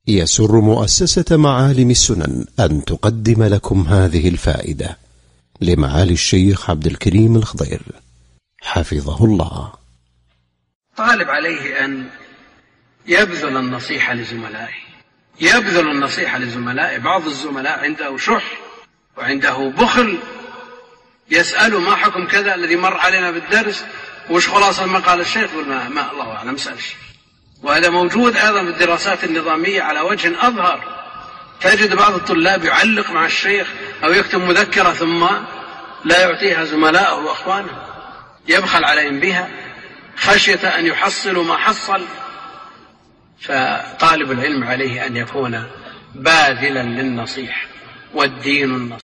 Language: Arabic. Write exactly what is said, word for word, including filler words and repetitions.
يسر مؤسسة معالم السنن أن تقدم لكم هذه الفائدة لمعالي الشيخ عبد الكريم الخضير حفظه الله. طالب عليه أن يبذل النصيحة لزملائه، يبذل النصيحة لزملائه. بعض الزملاء عنده شح وعنده بخل، يسأل ما حكم كذا الذي مر علينا بالدرس، وش خلاصة ما قال الشيخ، ما, ما الله أعلم سألش. وهذا موجود أيضا في الدراسات النظامية على وجه أظهر. تجد بعض الطلاب يعلق مع الشيخ أو يكتب مذكرة ثم لا يعطيها زملائه وأخوانه، يبخل عليهم بها خشية أن يحصلوا ما حصل. فطالب العلم عليه أن يكون باذلا للنصيحة، والدين النصيحة.